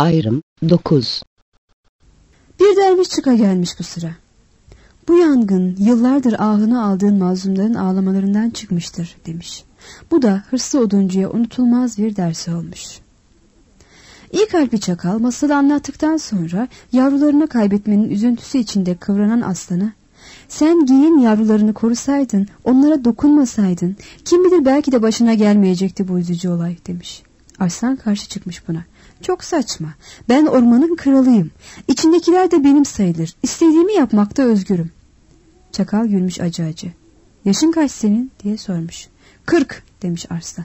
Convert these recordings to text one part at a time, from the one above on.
Ayrım 9. Bir derviş çıka gelmiş bu sıra. Bu yangın yıllardır ahını aldığın mazlumların ağlamalarından çıkmıştır demiş. Bu da hırslı oduncuya unutulmaz bir ders olmuş. İyi kalpli çakal masalı anlattıktan sonra yavrularını kaybetmenin üzüntüsü içinde kıvranan aslana, sen giyin yavrularını korusaydın, onlara dokunmasaydın, kim bilir belki de başına gelmeyecekti bu üzücü olay demiş. Arslan karşı çıkmış buna. Çok saçma. Ben ormanın kralıyım. İçindekiler de benim sayılır. İstediğimi yapmakta özgürüm. Çakal gülmüş acı acı. Yaşın kaç senin diye sormuş. 40 demiş Arslan.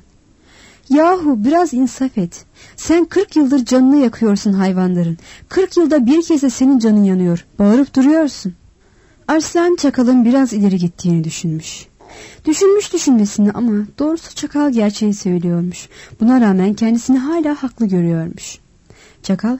Yahu biraz insaf et. Sen 40 yıldır canını yakıyorsun hayvanların. 40 yılda bir kez de senin canın yanıyor. Bağırıp duruyorsun. Arslan çakalın biraz ileri gittiğini düşünmüş. Düşünmüş düşünmesini ama doğrusu çakal gerçeği söylüyormuş. Buna rağmen kendisini hala haklı görüyormuş. Çakal,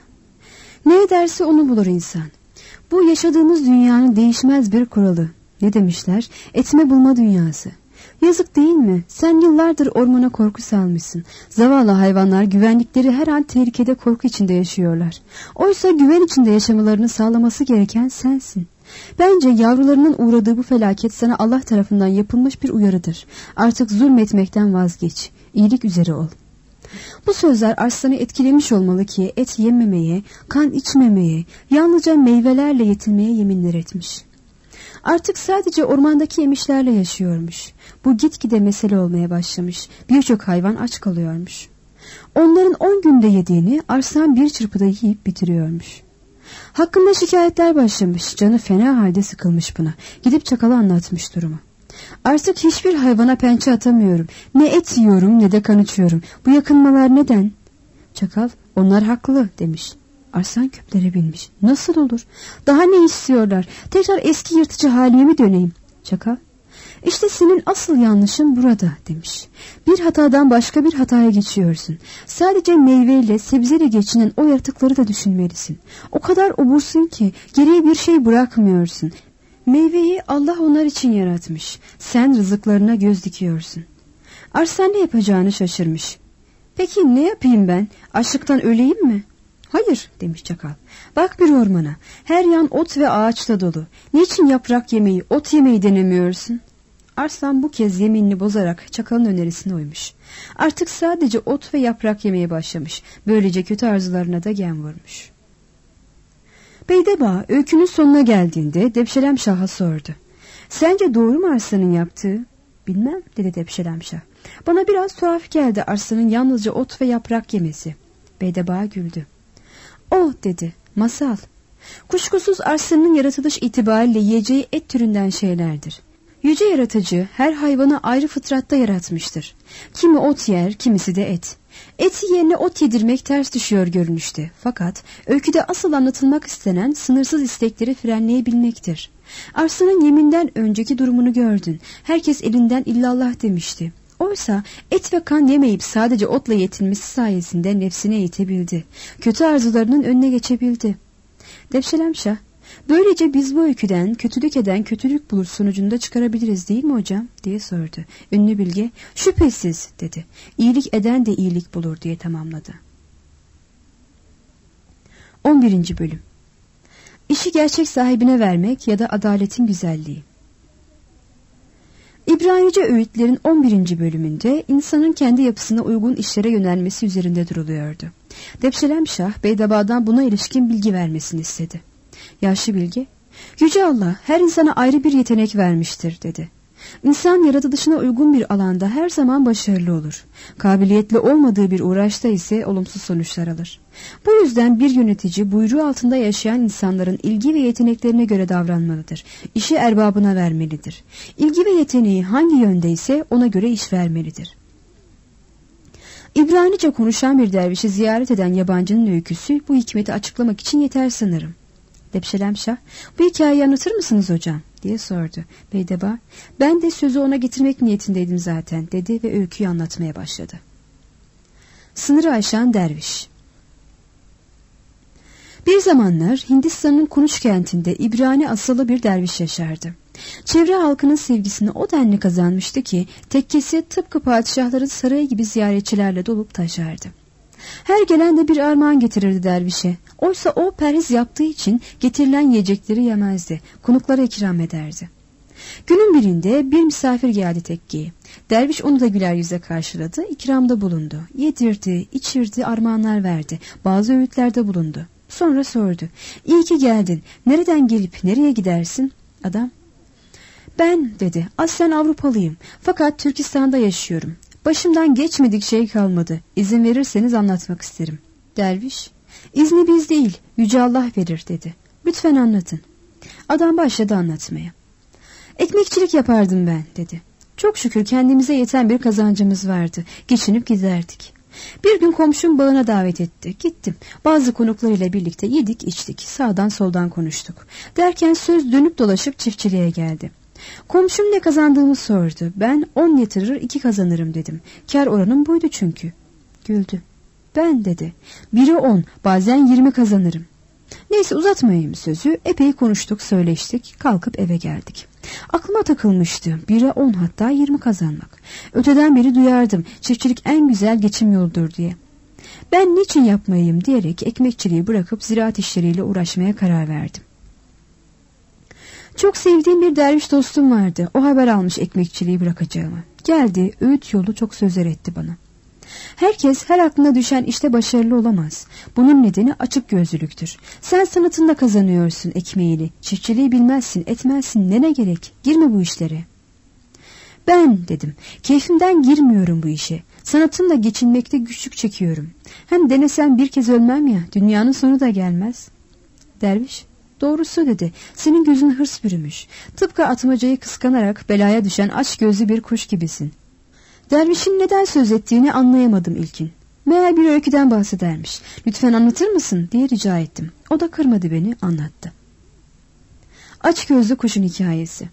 ne ederse onu bulur insan. Bu yaşadığımız dünyanın değişmez bir kuralı. Ne demişler? Etme bulma dünyası. Yazık değil mi? Sen yıllardır ormana korku salmışsın. Zavallı hayvanlar güvenlikleri her an tehlikede, korku içinde yaşıyorlar. Oysa güven içinde yaşamalarını sağlaması gereken sensin. Bence yavrularının uğradığı bu felaket sana Allah tarafından yapılmış bir uyarıdır. Artık zulmetmekten vazgeç. İyilik üzere ol. Bu sözler Arslan'ı etkilemiş olmalı ki et yememeye, kan içmemeye, yalnızca meyvelerle yetinmeye yeminler etmiş. Artık sadece ormandaki yemişlerle yaşıyormuş. Bu gitgide mesele olmaya başlamış. Birçok hayvan aç kalıyormuş. Onların 10 günde yediğini Arslan bir çırpıda yiyip bitiriyormuş. Hakkında şikayetler başlamış. Canı fena halde sıkılmış buna. Gidip çakala anlatmış durumu. Artık hiçbir hayvana pençe atamıyorum. Ne et yiyorum ne de kan içiyorum. Bu yakınmalar neden? Çakal, onlar haklı demiş. Arslan küplere binmiş. Nasıl olur? Daha ne istiyorlar? Tekrar eski yırtıcı halime mi döneyim? Çakal, İşte senin asıl yanlışın burada demiş. Bir hatadan başka bir hataya geçiyorsun. Sadece meyveyle, sebzeyle geçinen o yaratıkları da düşünmelisin. O kadar obursun ki geriye bir şey bırakmıyorsun. Meyveyi Allah onlar için yaratmış. Sen rızıklarına göz dikiyorsun. Arslan ne yapacağını şaşırmış. Peki ne yapayım ben? Açlıktan öleyim mi? Hayır demiş çakal. Bak bir ormana. Her yan ot ve ağaçla dolu. Niçin yaprak yemeyi, ot yemeyi denemiyorsun? Arslan bu kez yeminini bozarak çakalın önerisine uymuş. Artık sadece ot ve yaprak yemeye başlamış. Böylece kötü arzularına da gen vurmuş. Beydeba öykünün sonuna geldiğinde Depşelemşah'a sordu. Sence doğru mu Arslan'ın yaptığı? Bilmem dedi Depşelemşah. Bana biraz tuhaf geldi Arslan'ın yalnızca ot ve yaprak yemesi. Beydeba güldü. O dedi, masal. Kuşkusuz Arslan'ın yaratılış itibariyle yiyeceği et türünden şeylerdir. Yüce Yaratıcı her hayvanı ayrı fıtratta yaratmıştır. Kimi ot yer, kimisi de et. Et yerine ot yedirmek ters düşüyor görünüşte. Fakat öyküde asıl anlatılmak istenen sınırsız istekleri frenleyebilmektir. Arslan'ın yeminden önceki durumunu gördün. Herkes elinden illallah demişti. Oysa et ve kan yemeyip sadece otla yetinmesi sayesinde nefsine eğitebildi. Kötü arzularının önüne geçebildi. Depşelemşah, böylece biz bu öyküden kötülük eden kötülük bulur sonucunda çıkarabiliriz değil mi hocam diye sordu. Ünlü bilge şüphesiz dedi. İyilik eden de iyilik bulur diye tamamladı. 11. bölüm. İşi gerçek sahibine vermek ya da adaletin güzelliği. İbranice öğütlerin 11. bölümünde insanın kendi yapısına uygun işlere yönelmesi üzerinde duruluyordu. Depşelemşah Beydeba'dan buna ilişkin bilgi vermesini istedi. Yaşlı bilge, Yüce Allah her insana ayrı bir yetenek vermiştir dedi. İnsan yaratılışına uygun bir alanda her zaman başarılı olur. Kabiliyetli olmadığı bir uğraşta ise olumsuz sonuçlar alır. Bu yüzden bir yönetici buyruğu altında yaşayan insanların ilgi ve yeteneklerine göre davranmalıdır. İşi erbabına vermelidir. İlgi ve yeteneği hangi yöndeyse ona göre iş vermelidir. İbranice konuşan bir dervişi ziyaret eden yabancının öyküsü bu hikmeti açıklamak için yeter sanırım. Depşelemşah, bu hikayeyi anlatır mısınız hocam diye sordu. Beydeba, ben de sözü ona getirmek niyetindeydim zaten dedi ve öyküyü anlatmaya başladı. Sınırı aşan derviş. Bir zamanlar Hindistan'ın Kunuş kentinde İbrani asıllı bir derviş yaşardı. Çevre halkının sevgisini o denli kazanmıştı ki tekkesi tıpkı padişahların sarayı gibi ziyaretçilerle dolup taşardı. Her gelen de bir armağan getirirdi dervişe. Oysa o perhiz yaptığı için getirilen yiyecekleri yemezdi. Konuklara ikram ederdi. Günün birinde bir misafir geldi tekkeye. Derviş onu da güler yüzle karşıladı, ikramda bulundu. Yedirdi, içirdi, armağanlar verdi. Bazı öğütlerde bulundu. Sonra sordu. İyi ki geldin. Nereden gelip nereye gidersin? Adam, ben dedi, aslen Avrupalıyım. Fakat Türkistan'da yaşıyorum. Başımdan geçmedik şey kalmadı. İzin verirseniz anlatmak isterim. Derviş, izni biz değil, Yüce Allah verir dedi. Lütfen anlatın. Adam başladı anlatmaya. Ekmekçilik yapardım ben dedi. Çok şükür kendimize yeten bir kazancımız vardı. Geçinip giderdik. Bir gün komşum bağına davet etti. Gittim. Bazı konuklarıyla birlikte yedik içtik. Sağdan soldan konuştuk. Derken söz dönüp dolaşıp çiftçiliğe geldi. Komşum ne kazandığımı sordu. Ben 10 yatırır 2 kazanırım dedim. Kar oranım buydu çünkü. Güldü. Ben dedi. Biri 10 bazen 20 kazanırım. Neyse uzatmayayım sözü. Epey konuştuk söyleştik. Kalkıp eve geldik. Aklıma takılmıştı. 1'e 10 hatta 20 kazanmak. Öteden beri duyardım. Çiftçilik en güzel geçim yoludur diye. Ben niçin yapmayayım diyerek ekmekçiliği bırakıp ziraat işleriyle uğraşmaya karar verdim. Çok sevdiğim bir derviş dostum vardı. O haber almış ekmekçiliği bırakacağımı. Geldi, öğüt yolu çok sözler etti bana. Herkes her aklına düşen işte başarılı olamaz. Bunun nedeni açık gözlülüktür. Sen sanatında kazanıyorsun ekmeğini. Çiftçiliği bilmezsin, etmezsin. Ne gerek? Girme bu işlere. Ben dedim, keyfimden girmiyorum bu işe. Sanatımla geçinmekte güçlük çekiyorum. Hem denesem bir kez ölmem ya, dünyanın sonu da gelmez. Derviş, doğrusu dedi, senin gözün hırs bürümüş. Tıpkı atmacayı kıskanarak belaya düşen aç gözlü bir kuş gibisin. Dervişin neden söz ettiğini anlayamadım ilkin. Meğer bir öyküden bahsedermiş. Lütfen anlatır mısın diye rica ettim. O da kırmadı beni, anlattı. Aç gözlü kuşun hikayesi.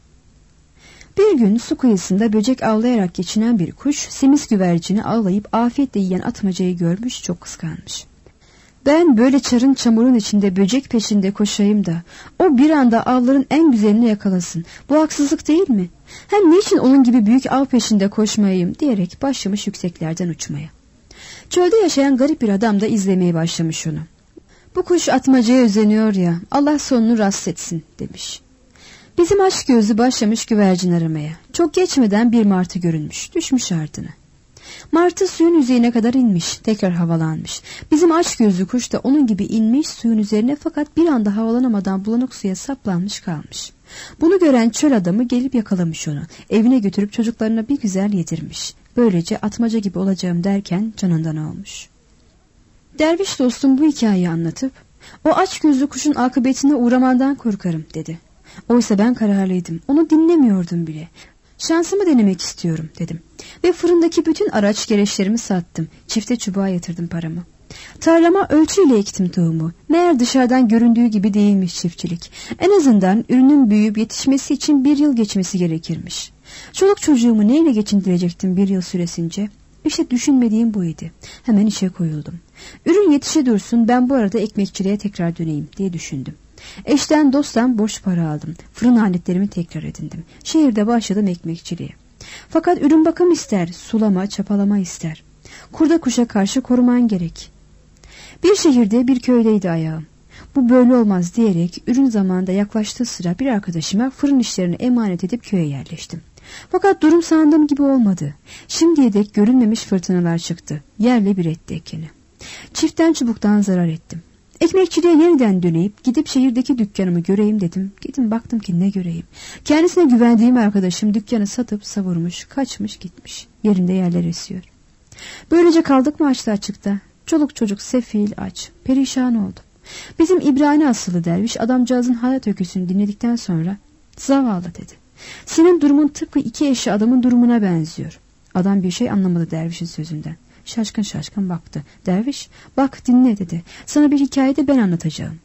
Bir gün su kıyısında böcek avlayarak geçinen bir kuş semiz güvercini avlayıp afiyetle yiyen atmacayı görmüş, çok kıskanmış. Ben böyle çarın çamurun içinde böcek peşinde koşayım da o bir anda avların en güzelini yakalasın. Bu haksızlık değil mi? Hem niçin onun gibi büyük av peşinde koşmayayım diyerek başlamış yükseklerden uçmaya. Çölde yaşayan garip bir adam da izlemeye başlamış onu. Bu kuş atmacaya özeniyor ya, Allah sonunu rast etsin demiş. Bizim aç gözlü başlamış güvercin aramaya. Çok geçmeden bir martı görünmüş, düşmüş ardına. Martı suyun yüzeyine kadar inmiş, tekrar havalanmış. Bizim aç gözlü kuş da onun gibi inmiş suyun üzerine, fakat bir anda havalanamadan bulanık suya saplanmış kalmış. Bunu gören çöl adamı gelip yakalamış onu. Evine götürüp çocuklarına bir güzel yedirmiş. Böylece atmaca gibi olacağım derken canından olmuş. Derviş dostum bu hikayeyi anlatıp, o aç gözlü kuşun akıbetine uğramandan korkarım dedi. Oysa ben kararlıydım, onu dinlemiyordum bile. Şansımı denemek istiyorum dedim. Ve fırındaki bütün araç gereçlerimi sattım. Çifte çubuğa yatırdım paramı. Tarlama ölçüyle ektim tohumu. Meğer dışarıdan göründüğü gibi değilmiş çiftçilik. En azından ürünün büyüyüp yetişmesi için 1 yıl geçmesi gerekirmiş. Çoluk çocuğumu neyle geçindirecektim 1 yıl süresince? İşte düşünmediğim buydu. Hemen işe koyuldum. Ürün yetişe dursun, ben bu arada ekmekçiliğe tekrar döneyim diye düşündüm. Eşten dosttan borç para aldım. Fırın aletlerimi tekrar edindim. Şehirde başladım ekmekçiliğe. Fakat ürün bakım ister, sulama, çapalama ister. Kurda kuşa karşı koruman gerek. Bir şehirde bir köydeydi ayağım. Bu böyle olmaz diyerek ürün zamanında yaklaştığı sıra bir arkadaşıma fırın işlerini emanet edip köye yerleştim. Fakat durum sandığım gibi olmadı. Şimdiye dek görünmemiş fırtınalar çıktı. Yerle bir etti ekini. Çiftten çubuktan zarar ettim. Ekmekçiliğe yeniden döneyip gidip şehirdeki dükkanımı göreyim dedim. Gittim baktım ki ne göreyim. Kendisine güvendiğim arkadaşım dükkanı satıp savurmuş, kaçmış gitmiş. Yerinde yerler esiyor. Böylece kaldık mı açta açıkta. Çoluk çocuk sefil aç. Perişan oldum. Bizim İbrani asıllı derviş adamcağızın hayat öyküsünü dinledikten sonra zavallı dedi. Senin durumun tıpkı 2 eşli adamın durumuna benziyor. Adam bir şey anlamadı dervişin sözünden. Şaşkın şaşkın baktı. Derviş, bak dinle dedi. Sana bir hikaye de ben anlatacağım.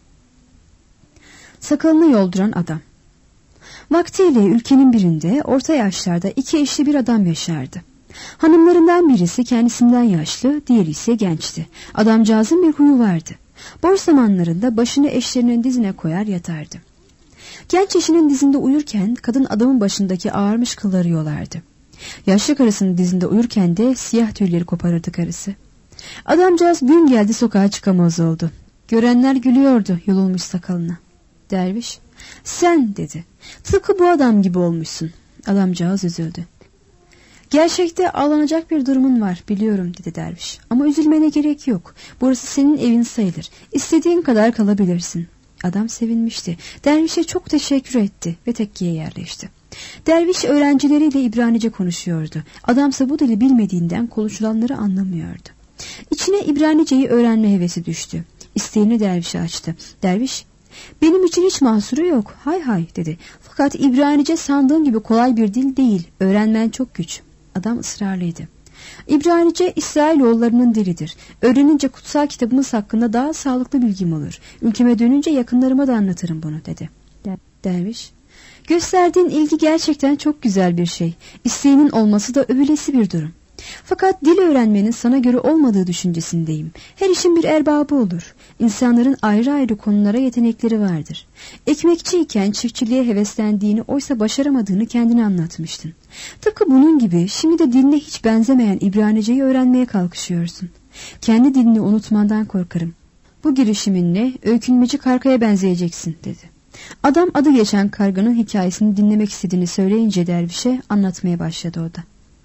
Sakalını yolduran adam. Vaktiyle ülkenin birinde orta yaşlarda 2 eşli bir adam yaşardı. Hanımlarından birisi kendisinden yaşlı, diğeri ise gençti. Adamcağızın bir huyu vardı. Boş zamanlarında başını eşlerinin dizine koyar yatardı. Genç eşinin dizinde uyurken kadın adamın başındaki ağarmış kılları yolardı. Yaşlı karısının dizinde uyurken de siyah tüyleri koparırdı karısı. Adamcağız gün geldi sokağa çıkamaz oldu. Görenler gülüyordu yolulmuş sakalına. Derviş, sen dedi, tıpkı bu adam gibi olmuşsun. Adamcağız üzüldü. Gerçekte ağlanacak bir durumun var biliyorum dedi derviş. Ama üzülmene gerek yok. Burası senin evin sayılır. İstediğin kadar kalabilirsin. Adam sevinmişti. Dervişe çok teşekkür etti ve tekkiye yerleşti. Derviş öğrencileriyle İbranice konuşuyordu. Adamsa bu dili bilmediğinden konuşulanları anlamıyordu. İçine İbranice'yi öğrenme hevesi düştü. İsteğini dervişe açtı. Derviş, benim için hiç mahsuru yok. Hay hay dedi. Fakat İbranice sandığın gibi kolay bir dil değil. Öğrenmen çok güç. Adam ısrarlıydı. İbranice İsrailoğullarının dilidir. Öğrenince kutsal kitabımız hakkında daha sağlıklı bilgim olur. Ülkeme dönünce yakınlarıma da anlatırım bunu dedi. Derviş, gösterdiğin ilgi gerçekten çok güzel bir şey. İsteğinin olması da övülesi bir durum. Fakat dil öğrenmenin sana göre olmadığı düşüncesindeyim. Her işin bir erbabı olur. İnsanların ayrı ayrı konulara yetenekleri vardır. Ekmekçiyken çiftçiliğe heveslendiğini, oysa başaramadığını kendine anlatmıştın. Tıpkı bunun gibi şimdi de diline hiç benzemeyen İbranice'yi öğrenmeye kalkışıyorsun. Kendi dilini unutmandan korkarım. Bu girişiminle öykünmeci kargaya benzeyeceksin dedi. Adam adı geçen karganın hikayesini dinlemek istediğini söyleyince dervişe anlatmaya başladı o da.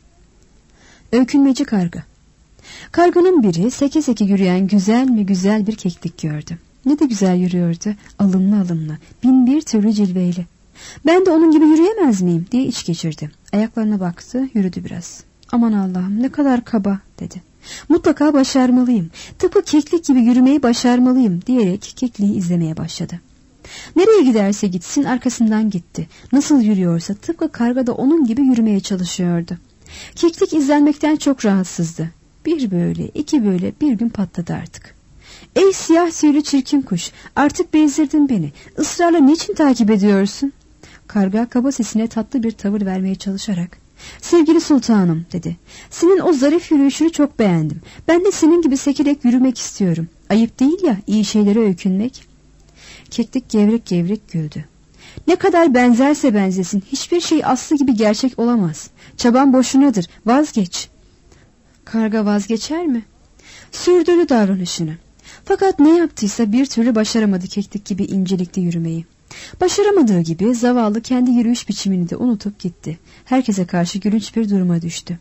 Öykünmeci karga. Karganın biri seke seke yürüyen güzel bir keklik gördü. Ne de güzel yürüyordu, alımlı alımlı, bin bir türlü cilveyle. Ben de onun gibi yürüyemez miyim diye iç geçirdi. Ayaklarına baktı, yürüdü biraz. Aman Allah'ım ne kadar kaba dedi. Mutlaka başarmalıyım, tıpkı keklik gibi yürümeyi başarmalıyım diyerek kekliği izlemeye başladı. Nereye giderse gitsin arkasından gitti. Nasıl yürüyorsa tıpkı karga da onun gibi yürümeye çalışıyordu. Keklik izlenmekten çok rahatsızdı. Bir böyle, iki böyle bir gün patladı artık. Ey siyah tüylü çirkin kuş, artık bezdirdin beni. Israrla niçin takip ediyorsun? Karga kaba sesine tatlı bir tavır vermeye çalışarak, sevgili sultanım dedi. Senin o zarif yürüyüşünü çok beğendim. Ben de senin gibi sekerek yürümek istiyorum. Ayıp değil ya iyi şeylere öykünmek. Keklik gevrek gevrek güldü. Ne kadar benzerse benzesin hiçbir şey aslı gibi gerçek olamaz. Çaban boşunadır, vazgeç. Karga vazgeçer mi? Sürdürdü davranışını. Fakat ne yaptıysa bir türlü başaramadı keklik gibi incelikli yürümeyi. Başaramadığı gibi zavallı kendi yürüyüş biçimini de unutup gitti. Herkese karşı gülünç bir duruma düştü.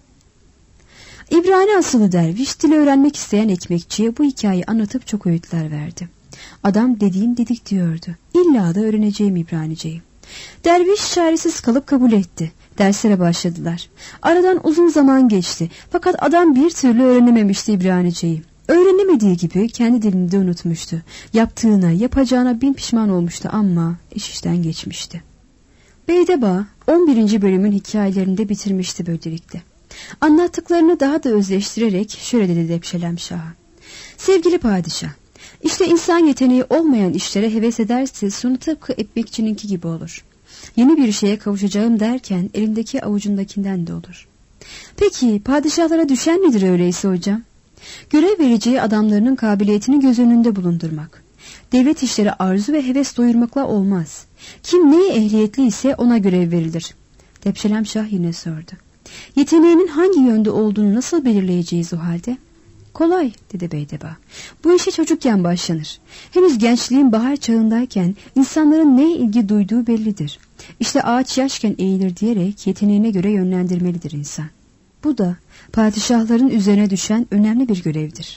İbrani asıllı derviş dili öğrenmek isteyen ekmekçiye bu hikayeyi anlatıp çok öğütler verdi. Adam dediğin dedik diyordu. İlla da öğreneceğim İbranice'yi. Derviş çaresiz kalıp kabul etti. Derslere başladılar. Aradan uzun zaman geçti. Fakat adam bir türlü öğrenememişti İbranice'yi. Öğrenemediği gibi kendi dilini de unutmuştu. Yaptığına, yapacağına bin pişman olmuştu ama iş işten geçmişti. Beydeba 11. bölümün hikayelerini de bitirmişti böylelikle. Anlattıklarını daha da özleştirerek şöyle dedi Depşelem Şah'a. Sevgili padişah, İşte insan yeteneği olmayan işlere heves ederse sonu tıpkı ekmekçininki gibi olur. Yeni bir şeye kavuşacağım derken elindeki avucundakinden de olur. Peki padişahlara düşen nedir öyleyse hocam? Görev vereceği adamlarının kabiliyetini göz önünde bulundurmak. Devlet işleri arzu ve heves doyurmakla olmaz. Kim neye ehliyetli ise ona görev verilir. Depşelem Şah yine sordu. Yeteneğinin hangi yönde olduğunu nasıl belirleyeceğiz o halde? Kolay dedi Beydeba. Bu işe çocukken başlanır. Henüz gençliğin bahar çağındayken insanların neye ilgi duyduğu bellidir. İşte ağaç yaşken eğilir diyerek yeteneğine göre yönlendirmelidir insan. Bu da padişahların üzerine düşen önemli bir görevdir.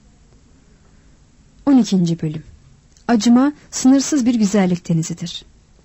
12. bölüm. Acıma sınırsız bir güzellik denizidir.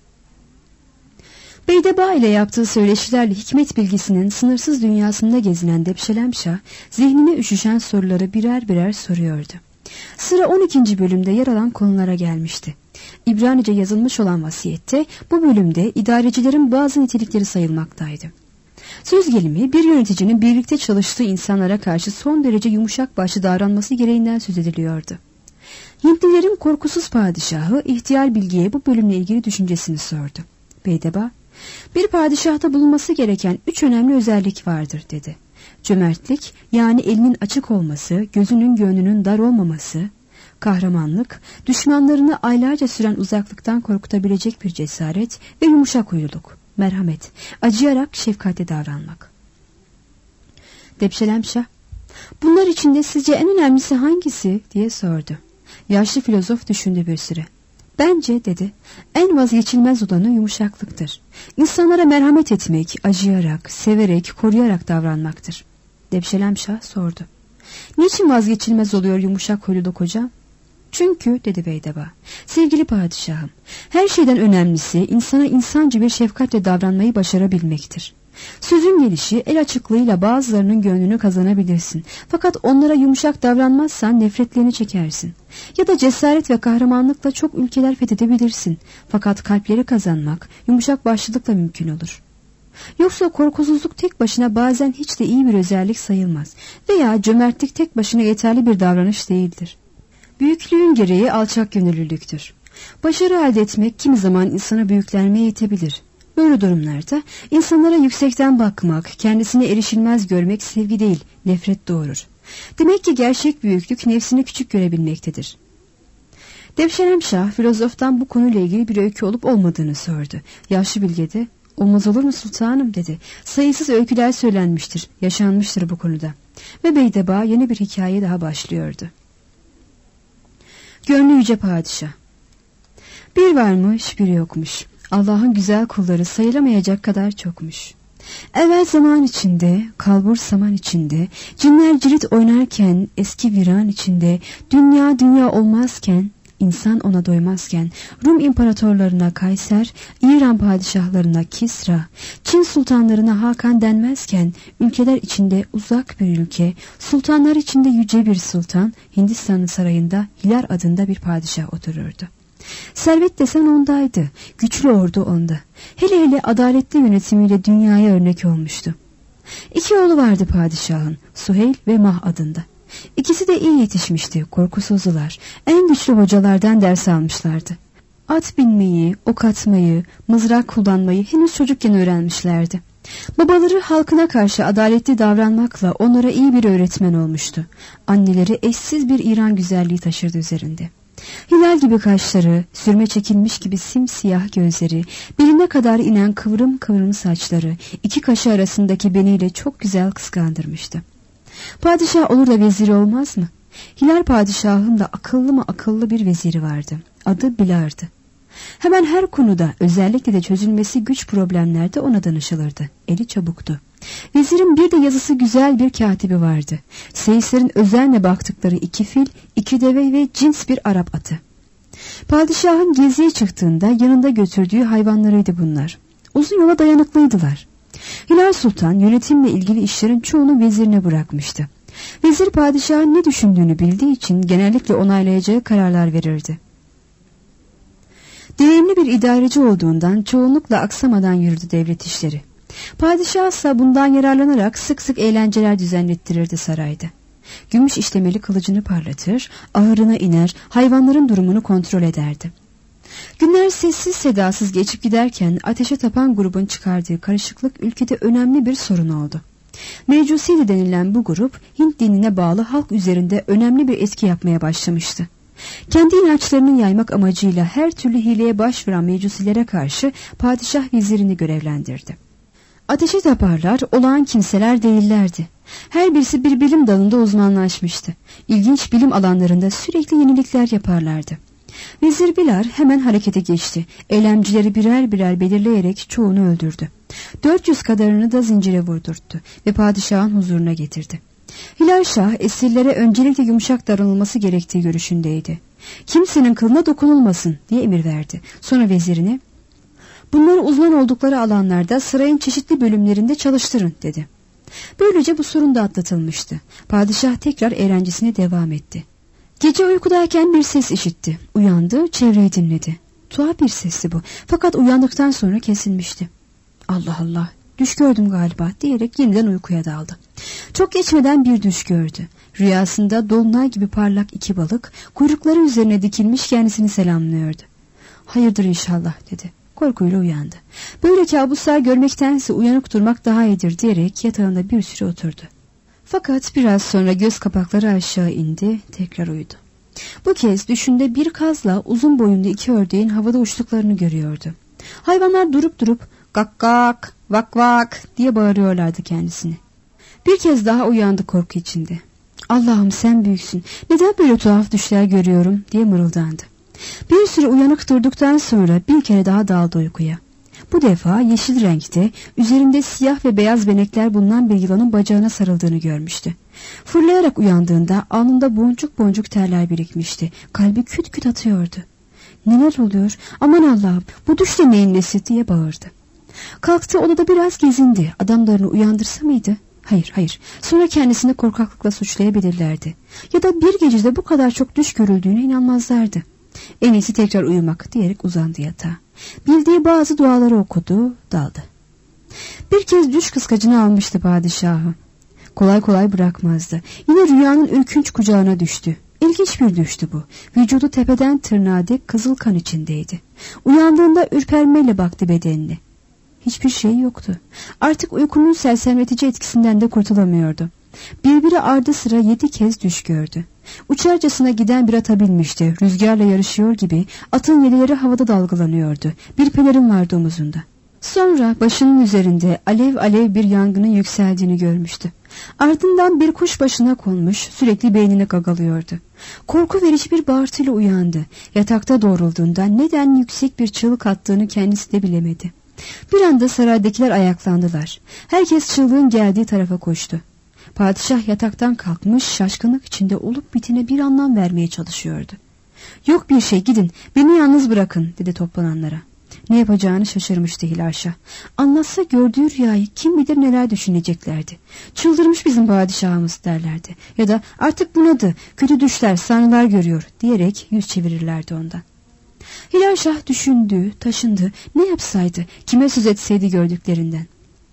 Beydeba ile yaptığı söyleşilerle hikmet bilgisinin sınırsız dünyasında gezinen Depşelem Şah zihnine üşüşen soruları birer birer soruyordu. Sıra 12. bölümde yer alan konulara gelmişti. İbranice yazılmış olan vasiyette bu bölümde idarecilerin bazı nitelikleri sayılmaktaydı. Söz gelimi bir yöneticinin birlikte çalıştığı insanlara karşı son derece yumuşak başlı davranması gereğinden söz ediliyordu. Hintlilerin korkusuz padişahı ihtiyar bilgiye bu bölümle ilgili düşüncesini sordu. Beydeba, bir padişahta bulunması gereken 3 önemli özellik vardır dedi. Cömertlik, yani elinin açık olması, gözünün gönlünün dar olmaması, kahramanlık, düşmanlarını aylarca süren uzaklıktan korkutabilecek bir cesaret ve yumuşak huyluluk, merhamet, acıyarak şefkatle davranmak. Depşelem Şah, Bunlar içinde sizce en önemlisi hangisi diye sordu. Yaşlı filozof düşündü bir süre. Bence dedi, en vazgeçilmez olanı yumuşaklıktır. İnsanlara merhamet etmek, acıyarak, severek, koruyarak davranmaktır. Devşelemşah sordu. Niçin vazgeçilmez oluyor yumuşak huyluluk hocam? Çünkü dedi Beydeba, sevgili padişahım, her şeyden önemlisi insana insancı bir şefkatle davranmayı başarabilmektir. Sözün gelişi el açıklığıyla bazılarının gönlünü kazanabilirsin. Fakat onlara yumuşak davranmazsan nefretlerini çekersin. Ya da cesaret ve kahramanlıkla çok ülkeler fethedebilirsin. Fakat kalpleri kazanmak yumuşak başlılıkla mümkün olur. Yoksa korkusuzluk tek başına bazen hiç de iyi bir özellik sayılmaz. Veya cömertlik tek başına yeterli bir davranış değildir. Büyüklüğün gereği alçak gönüllülüktür. Başarı elde etmek kimi zaman insana büyüklenmeye itebilir. Böyle durumlarda insanlara yüksekten bakmak, kendisine erişilmez görmek sevgi değil, nefret doğurur. Demek ki gerçek büyüklük nefsini küçük görebilmektedir. Devşelemşah filozoftan bu konuyla ilgili bir öykü olup olmadığını sordu. Yaşlı bilge de, olmaz olur mu sultanım dedi. Sayısız öyküler söylenmiştir, yaşanmıştır bu konuda. Ve Beydeba yeni bir hikaye daha başlıyordu. Gönlü yüce padişah. Bir varmış, bir yokmuş. Allah'ın güzel kulları sayılamayacak kadar çokmuş. Evvel zaman içinde, kalbur saman içinde, cinler cirit oynarken, eski viran içinde, dünya dünya olmazken, insan ona doymazken, Rum imparatorlarına Kayser, İran padişahlarına Kisra, Çin sultanlarına Hakan denmezken, ülkeler içinde uzak bir ülke, sultanlar içinde yüce bir sultan, Hindistan'ın sarayında Hilar adında bir padişah otururdu. Servet desen ondaydı, güçlü ordu onda. Hele hele adaletli yönetimiyle dünyaya örnek olmuştu. İki oğlu vardı padişahın, Suheyl ve Mah adında. İkisi de iyi yetişmişti, korkusuzdular. En güçlü hocalardan ders almışlardı. At binmeyi, ok atmayı, mızrak kullanmayı henüz çocukken öğrenmişlerdi. Babaları halkına karşı adaletli davranmakla onlara iyi bir öğretmen olmuştu. Anneleri eşsiz bir İran güzelliği taşırdı üzerinde. Hilal gibi kaşları, sürme çekilmiş gibi simsiyah gözleri, beline kadar inen kıvrım kıvrım saçları, iki kaşı arasındaki beniyle çok güzel kıskandırmıştı. Padişah olur da veziri olmaz mı? Hilal padişahın da akıllı mı akıllı bir veziri vardı. Adı Bilar'dı. Hemen her konuda, özellikle de çözülmesi güç problemlerde ona danışılırdı. Eli çabuktu. Vezirin bir de yazısı güzel bir katibi vardı. Seyislerin özenle baktıkları iki fil, iki deve ve cins bir Arap atı. Padişahın geziye çıktığında yanında götürdüğü hayvanlarıydı bunlar. Uzun yola dayanıklıydılar. Hilal Sultan yönetimle ilgili işlerin çoğunu vezirine bırakmıştı. Vezir padişahın ne düşündüğünü bildiği için genellikle onaylayacağı kararlar verirdi. Deneyimli bir idareci olduğundan çoğunlukla aksamadan yürüdü devlet işleri. Padişah ise bundan yararlanarak sık sık eğlenceler düzenlettirirdi sarayda. Gümüş işlemeli kılıcını parlatır, ahırına iner, hayvanların durumunu kontrol ederdi. Günler sessiz sedasız geçip giderken ateşe tapan grubun çıkardığı karışıklık ülkede önemli bir sorun oldu. Mecusiydi denilen bu grup Hint dinine bağlı halk üzerinde önemli bir etki yapmaya başlamıştı. Kendi inançlarını yaymak amacıyla her türlü hileye başvuran mecusilere karşı padişah vezirini görevlendirdi. Ateşe taparlar olağan kimseler değillerdi. Her birisi bir bilim dalında uzmanlaşmıştı. İlginç bilim alanlarında sürekli yenilikler yaparlardı. Vezir Bilar hemen harekete geçti. Eylemcileri birer birer belirleyerek çoğunu öldürdü. 400 kadarını da zincire vurdurttu ve padişahın huzuruna getirdi. Hilal Şah esirlere öncelikle yumuşak davranılması gerektiği görüşündeydi. Kimsenin kılına dokunulmasın diye emir verdi. Sonra vezirine, bunları uzman oldukları alanlarda sarayın çeşitli bölümlerinde çalıştırın dedi. Böylece bu sorun da atlatılmıştı. Padişah tekrar eğlencesine devam etti. Gece uykudayken bir ses işitti. Uyandı, çevreyi dinledi. Tuhaf bir sesti bu. Fakat uyandıktan sonra kesilmişti. Allah Allah, düş gördüm galiba diyerek yeniden uykuya daldı. Çok geçmeden bir düş gördü. Rüyasında dolunay gibi parlak iki balık kuyrukları üzerine dikilmiş kendisini selamlıyordu. Hayırdır inşallah dedi. Korkuyla uyandı. Böyle kabuslar görmektense uyanık durmak daha iyidir diyerek yatağında bir süre oturdu. Fakat biraz sonra göz kapakları aşağı indi, tekrar uyudu. Bu kez düşünde bir kazla uzun boyunlu iki ördeğin havada uçtuklarını görüyordu. Hayvanlar durup durup gak gak, vak vak diye bağırıyorlardı kendisini. Bir kez daha uyandı korku içinde. Allah'ım sen büyüksün, neden böyle tuhaf düşler görüyorum diye mırıldandı. Bir süre uyanık durduktan sonra bir kere daha daldı uykuya. Bu defa yeşil renkte, üzerinde siyah ve beyaz benekler bulunan bir yılanın bacağına sarıldığını görmüştü. Fırlayarak uyandığında alnında boncuk boncuk terler birikmişti. Kalbi küt küt atıyordu. Neler oluyor? Aman Allah'ım, bu düş de neyin nesi diye bağırdı. Kalktı, odada biraz gezindi. Adamlarını uyandırsa mıydı? Hayır. Sonra kendisini korkaklıkla suçlayabilirlerdi. Ya da bir gecede bu kadar çok düş görüldüğüne inanmazlardı. En iyisi tekrar uyumak diyerek uzandı yatağa. Bildiği bazı duaları okudu, daldı. Bir kez düş kıskacını almıştı padişahı. Kolay kolay bırakmazdı. Yine rüyanın ürkünç kucağına düştü. İlginç bir düştü bu. Vücudu tepeden tırnağa dek kızıl kan içindeydi. Uyandığında ürpermeyle baktı bedenine. Hiçbir şey yoktu. Artık uykunun sersemletici etkisinden de kurtulamıyordu. Birbiri ardı sıra 7 kez düş gördü. Uçarcasına giden bir ata binmişti. Rüzgarla yarışıyor gibi atın yeleleri havada dalgalanıyordu. Bir pelerin vardı omuzunda. Sonra başının üzerinde alev alev bir yangının yükseldiğini görmüştü. Ardından bir kuş başına konmuş, sürekli beynini gagalıyordu. Korku verici bir bağırtıyla uyandı. Yatakta doğrulduğunda neden yüksek bir çığlık attığını kendisi de bilemedi. Bir anda saraydakiler ayaklandılar. Herkes çığlığın geldiği tarafa koştu. Padişah yataktan kalkmış, şaşkınlık içinde olup bitine bir anlam vermeye çalışıyordu. "Yok bir şey, gidin, beni yalnız bırakın," dedi toplananlara. Ne yapacağını şaşırmıştı Hilalşah. Anlatsa gördüğü rüyayı kim bilir neler düşüneceklerdi. "Çıldırmış bizim padişahımız," derlerdi. Ya da "artık bunadı, kötü düşler, sanrılar görüyor," diyerek yüz çevirirlerdi ondan. Hilalşah düşündü, taşındı, ne yapsaydı, kime söz etseydi gördüklerinden.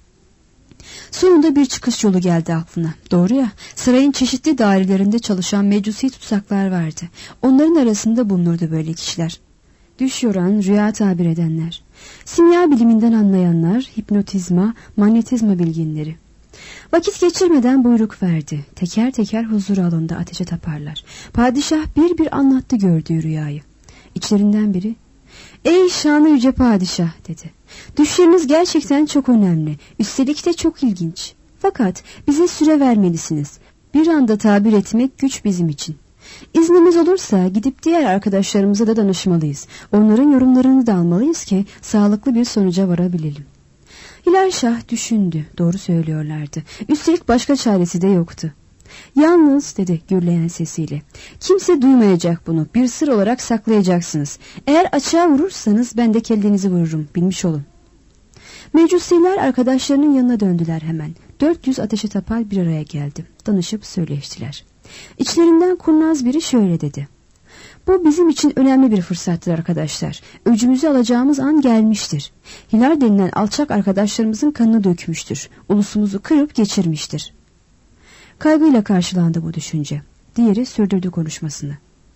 Sonunda bir çıkış yolu geldi aklına. Doğru ya, sarayın çeşitli dairelerinde çalışan mecusi tutsaklar vardı. Onların arasında bulunurdu böyle kişiler. Düş yoran, rüya tabir edenler, simya biliminden anlayanlar, hipnotizma, manyetizma bilginleri. Vakit geçirmeden buyruk verdi. Teker teker huzura alındı, ateşe taparlar. Padişah bir bir anlattı gördüğü rüyayı. İçlerinden biri, "Ey şanı yüce padişah," dedi. "Düşleriniz gerçekten çok önemli. Üstelik de çok ilginç. Fakat bize süre vermelisiniz. Bir anda tabir etmek güç bizim için. İznimiz olursa gidip diğer arkadaşlarımıza da danışmalıyız. Onların yorumlarını da almalıyız ki sağlıklı bir sonuca varabilelim." Hilalşah düşündü. Doğru söylüyorlardı. Üstelik başka çaresi de yoktu. "Yalnız," dedi gürleyen sesiyle, "kimse duymayacak bunu. Bir sır olarak saklayacaksınız. Eğer açığa vurursanız ben de kellenizi vururum. Bilmiş olun." Mecusiler arkadaşlarının yanına döndüler hemen. 400 ateşe tapar bir araya geldi. Danışıp söyleştiler. İçlerinden kurnaz biri şöyle dedi: "Bu bizim için önemli bir fırsattır arkadaşlar. Öcümüzü alacağımız an gelmiştir. Hilal denilen alçak arkadaşlarımızın kanını dökmüştür. Ulusumuzu kırıp geçirmiştir." Kaygıyla karşılandı bu düşünce. Diğeri sürdürdü konuşmasını.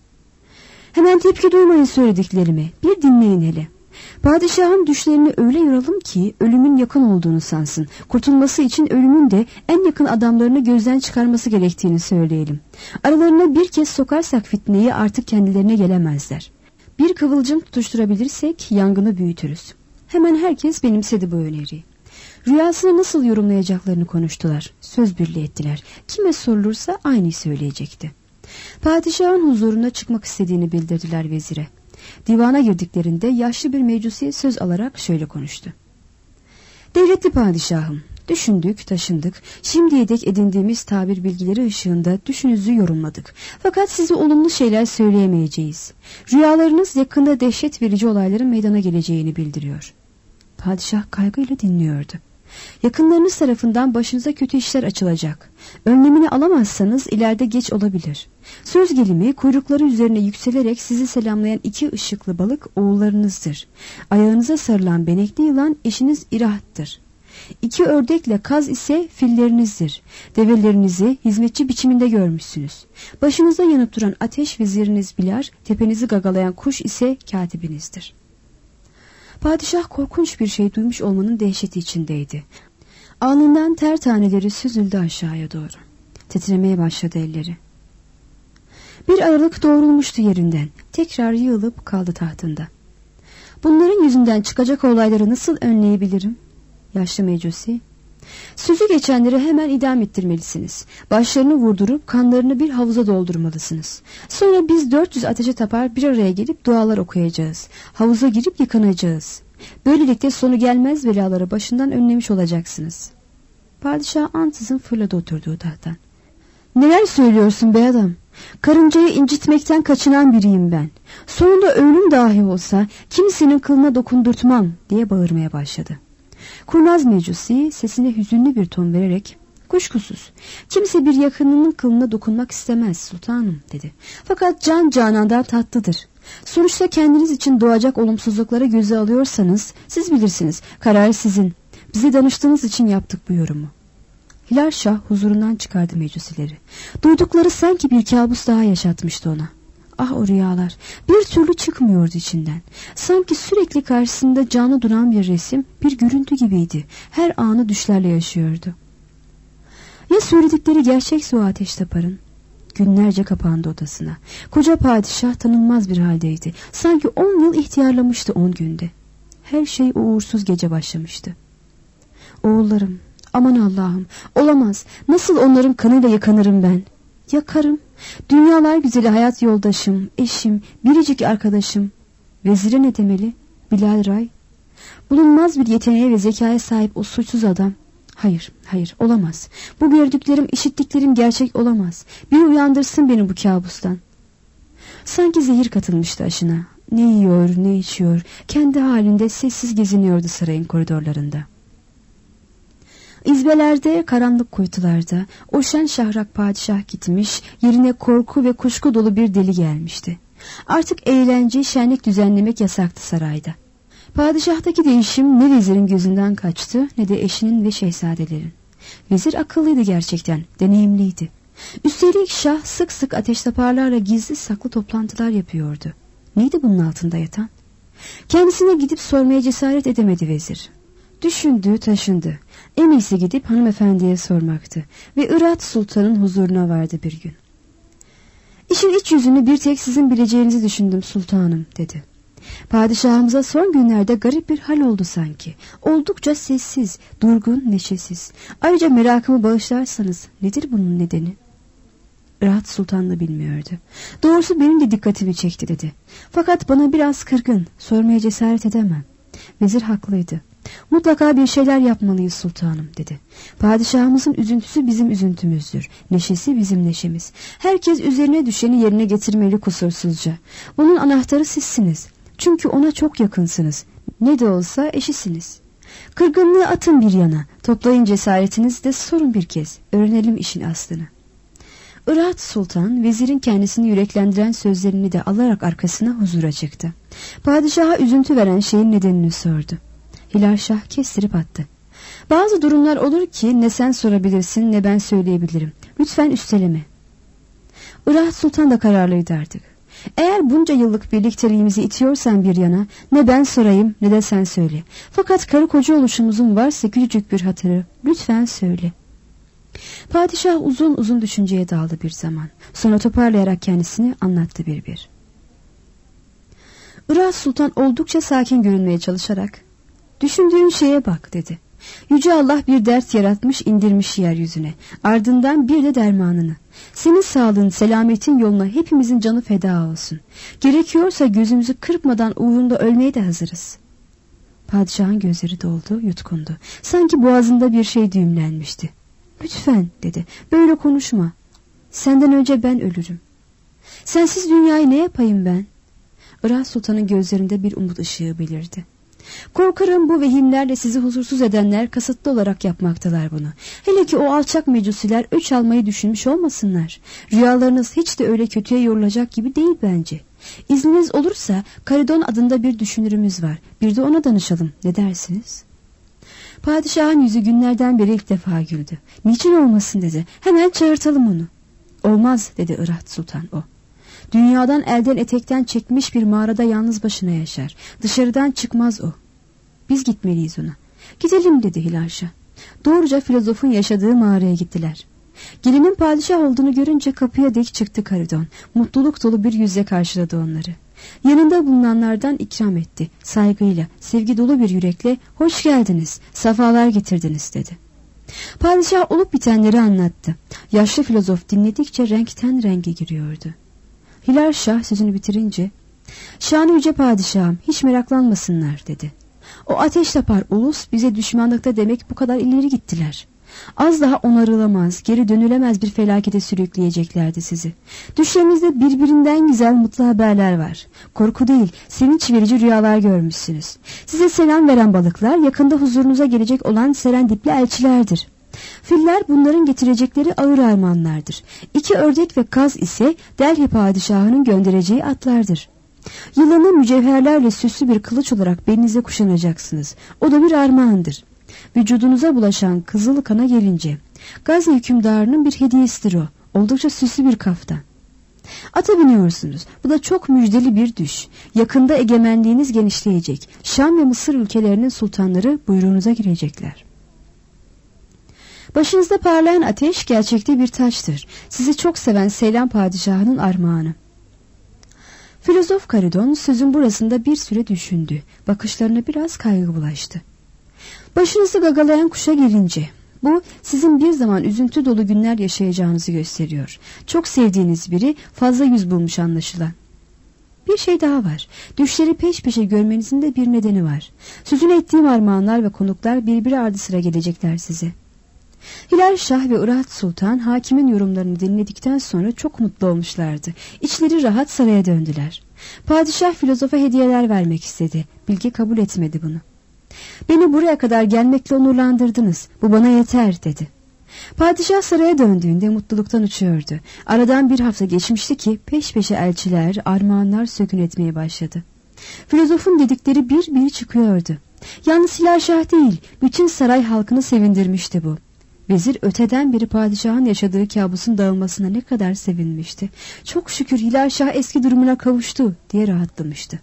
"Hemen tepki duymayın söylediklerime. Bir dinleyin hele. Padişahın düşlerini öyle yoralım ki ölümün yakın olduğunu sansın. Kurtulması için ölümün de en yakın adamlarını gözden çıkarması gerektiğini söyleyelim. Aralarına bir kez sokarsak fitneyi artık kendilerine gelemezler. Bir kıvılcım tutuşturabilirsek yangını büyütürüz." Hemen herkes benimsedi bu öneriyi. Rüyasını nasıl yorumlayacaklarını konuştular. Söz birliği ettiler. Kime sorulursa aynı söyleyecekti. Padişahın huzuruna çıkmak istediğini bildirdiler vezire. Divana girdiklerinde yaşlı bir mecusi söz alarak şöyle konuştu: "Devletli padişahım, düşündük, taşındık. Şimdiye dek edindiğimiz tabir bilgileri ışığında düşünüzü yorumladık. Fakat size olumlu şeyler söyleyemeyeceğiz. Rüyalarınız yakında dehşet verici olayların meydana geleceğini bildiriyor." Padişah kaygıyla dinliyordu. "Yakınlarınız tarafından başınıza kötü işler açılacak. Önlemini alamazsanız ileride geç olabilir. Söz gelimi kuyrukları üzerine yükselerek sizi selamlayan 2 ışıklı balık oğullarınızdır. Ayağınıza sarılan benekli yılan eşiniz İraht'tır. 2 ördekle kaz ise fillerinizdir. Develerinizi hizmetçi biçiminde görmüşsünüz. Başınıza yanıp duran ateş veziriniz Bilar, tepenizi gagalayan kuş ise katibinizdir." Padişah korkunç bir şey duymuş olmanın dehşeti içindeydi. Alnından ter taneleri süzüldü aşağıya doğru. Titremeye başladı elleri. Bir aralık doğrulmuştu yerinden. Tekrar yığılıp kaldı tahtında. "Bunların yüzünden çıkacak olayları nasıl önleyebilirim?" Yaşlı mecusi, Sözü geçenleri hemen idam ettirmelisiniz. Başlarını vurdurup kanlarını bir havuza doldurmalısınız. Sonra biz 400 ateşe tapar bir araya gelip dualar okuyacağız. Havuza girip yıkanacağız. Böylelikle sonu gelmez belaları başından önlemiş olacaksınız. Padişah ansızın fırladı oturduğu tahttan. Neler söylüyorsun be adam? Karıncayı incitmekten kaçınan biriyim ben. Sonunda ölüm dahi olsa kimsenin kılına dokundurtmam diye bağırmaya başladı. Kurnaz Mecusi sesine hüzünlü bir ton vererek, kuşkusuz kimse bir yakınının kılına dokunmak istemez sultanım dedi. Fakat can canandan tatlıdır. Sonuçta kendiniz için doğacak olumsuzlukları göze alıyorsanız siz bilirsiniz, karar sizin. Bize danıştığınız için yaptık bu yorumu. Hilal Şah huzurundan çıkardı mecusileri. Duydukları sanki bir kabus daha yaşatmıştı ona. Ah o rüyalar, bir türlü çıkmıyordu içinden. Sanki sürekli karşısında canlı duran bir resim, bir görüntü gibiydi. Her anı düşlerle yaşıyordu. Ya söyledikleri gerçekse o ateş taparın? Günlerce kapandı odasına. Koca padişah tanınmaz bir haldeydi. Sanki 10 yıl ihtiyarlamıştı 10 günde. Her şey o uğursuz gece başlamıştı. Oğullarım, aman Allah'ım, olamaz. Nasıl onların kanıyla yıkanırım ben? Ya karım, dünyalar güzeli hayat yoldaşım, eşim, biricik arkadaşım. Vezire ne demeli? Bilal Ray. Bulunmaz bir yeteneğe ve zekaya sahip o suçsuz adam. Hayır, hayır, olamaz. Bu gördüklerim, işittiklerim gerçek olamaz. Bir uyandırsın beni bu kabustan. Sanki zehir katılmıştı aşına. Ne yiyor, ne içiyor, kendi halinde sessiz geziniyordu sarayın koridorlarında. İzbelerde, karanlık kuytularda o şen şahrak padişah gitmiş, yerine korku ve kuşku dolu bir deli gelmişti. Artık eğlence, şenlik düzenlemek yasaktı sarayda. Padişahtaki değişim ne vezirin gözünden kaçtı ne de eşinin ve şehzadelerin. Vezir akıllıydı gerçekten, deneyimliydi. Üstelik şah sık sık ateştaparlarla gizli saklı toplantılar yapıyordu. Neydi bunun altında yatan? Kendisine gidip sormaya cesaret edemedi vezir. Düşündü, taşındı. En iyisi gidip hanımefendiye sormaktı ve Irak Sultan'ın huzuruna vardı bir gün. İşin iç yüzünü bir tek sizin bileceğinizi düşündüm sultanım dedi. Padişahımıza son günlerde garip bir hal oldu sanki. Oldukça sessiz, durgun, neşesiz. Ayrıca merakımı bağışlarsanız nedir bunun nedeni? Irak Sultan da bilmiyordu. Doğrusu benim de dikkatimi çekti dedi. Fakat bana biraz kırgın, sormaya cesaret edemem. Vezir haklıydı. Mutlaka bir şeyler yapmalıyız sultanım dedi. Padişahımızın üzüntüsü bizim üzüntümüzdür. Neşesi bizim neşemiz. Herkes üzerine düşeni yerine getirmeli kusursuzca. Bunun anahtarı sizsiniz. Çünkü ona çok yakınsınız. Ne de olsa eşisiniz. Kırgınlığı atın bir yana. Toplayın cesaretinizi de sorun bir kez. Öğrenelim işin aslını. Irak Sultan vezirin kendisini yüreklendiren sözlerini de alarak arkasına huzura çıktı. Padişaha üzüntü veren şeyin nedenini sordu. Hilal Şah kestirip attı. Bazı durumlar olur ki ne sen sorabilirsin ne ben söyleyebilirim. Lütfen üsteleme. Irak Sultan da kararlıydı artık. Eğer bunca yıllık birlikteliğimizi itiyorsan bir yana, ne ben sorayım ne de sen söyle. Fakat karı koca oluşumuzun varsa küçücük bir hatırı, lütfen söyle. Padişah uzun uzun düşünceye daldı bir zaman. Sonra toparlayarak kendisini anlattı bir bir. Irak Sultan oldukça sakin görünmeye çalışarak, düşündüğün şeye bak dedi. Yüce Allah bir dert yaratmış indirmiş yeryüzüne. Ardından bir de dermanını. Senin sağlığın selametin yoluna hepimizin canı feda olsun. Gerekiyorsa gözümüzü kırpmadan uğrunda ölmeye de hazırız. Padişahın gözleri doldu, yutkundu. Sanki boğazında bir şey düğümlenmişti. Lütfen dedi, böyle konuşma. Senden önce ben ölürüm. Sensiz dünyayı ne yapayım ben? Irak Sultan'ın gözlerinde bir umut ışığı belirdi. Korkarım bu vehimlerle sizi huzursuz edenler kasıtlı olarak yapmaktalar bunu. Hele ki o alçak mecusiler öç almayı düşünmüş olmasınlar. Rüyalarınız hiç de öyle kötüye yorulacak gibi değil bence. İzniniz olursa Karidon adında bir düşünürümüz var. Bir de ona danışalım. Ne dersiniz? Padişahın yüzü günlerden beri ilk defa güldü. Niçin olmasın dedi. Hemen çağırtalım onu. Olmaz dedi Irak Sultan o. Dünyadan elden etekten çekmiş bir mağarada yalnız başına yaşar. Dışarıdan çıkmaz o. Biz gitmeliyiz ona. Gidelim dedi Hilal Şah. Doğruca filozofun yaşadığı mağaraya gittiler. Gelinin padişah olduğunu görünce kapıya dek çıktı Karidon. Mutluluk dolu bir yüzle karşıladı onları. Yanında bulunanlardan ikram etti. Saygıyla, sevgi dolu bir yürekle hoş geldiniz, safalar getirdiniz dedi. Padişah olup bitenleri anlattı. Yaşlı filozof dinledikçe renkten renge giriyordu. Hilal Şah sözünü bitirince, "Şanı yüce padişahım, hiç meraklanmasınlar," dedi. "O ateş tapar ulus bize düşmanlıkta demek bu kadar ileri gittiler. Az daha onarılamaz, geri dönülemez bir felakete sürükleyeceklerdi sizi. Düşlerinizde birbirinden güzel mutlu haberler var. Korku değil, sevinç verici rüyalar görmüşsünüz. Size selam veren balıklar yakında huzurunuza gelecek olan serendipli elçilerdir. Filler bunların getirecekleri ağır armağanlardır. 2 ördek ve kaz ise Delhi padişahının göndereceği atlardır. Yılanı mücevherlerle süslü bir kılıç olarak belinize kuşanacaksınız. O da bir armağandır. Vücudunuza bulaşan kızıl kana gelince, Gazze hükümdarının bir hediyesidir o. Oldukça süslü bir kaftan. Ata biniyorsunuz. Bu da çok müjdeli bir düş. Yakında egemenliğiniz genişleyecek. Şam ve Mısır ülkelerinin sultanları buyruğunuza girecekler. Başınızda parlayan ateş gerçekte bir taçtır. Sizi çok seven Seylan padişahının armağanı." Filozof Karidon sözün burasında bir süre düşündü. Bakışlarına biraz kaygı bulaştı. "Başınızı gagalayan kuşa gelince, bu sizin bir zaman üzüntü dolu günler yaşayacağınızı gösteriyor. Çok sevdiğiniz biri fazla yüz bulmuş anlaşılan. Bir şey daha var. Düşleri peş peşe görmenizin de bir nedeni var. Sözünü ettiğim armağanlar ve konuklar birbiri ardı sıra gelecekler size." Hilal Şah ve Irat Sultan hakimin yorumlarını dinledikten sonra çok mutlu olmuşlardı. İçleri rahat saraya döndüler. Padişah filozofa hediyeler vermek istedi. Bilge kabul etmedi bunu. "Beni buraya kadar gelmekle onurlandırdınız. Bu bana yeter," dedi. Padişah saraya döndüğünde mutluluktan uçuyordu. Aradan bir hafta geçmişti ki peş peşe elçiler, armağanlar sökün etmeye başladı. Filozofun dedikleri bir çıkıyordu. Yalnız Hilal Şah değil, bütün saray halkını sevindirmişti bu. Vezir öteden beri padişahın yaşadığı kabusun dağılmasına ne kadar sevinmişti. "Çok şükür Hilal Şah eski durumuna kavuştu," diye rahatlamıştı.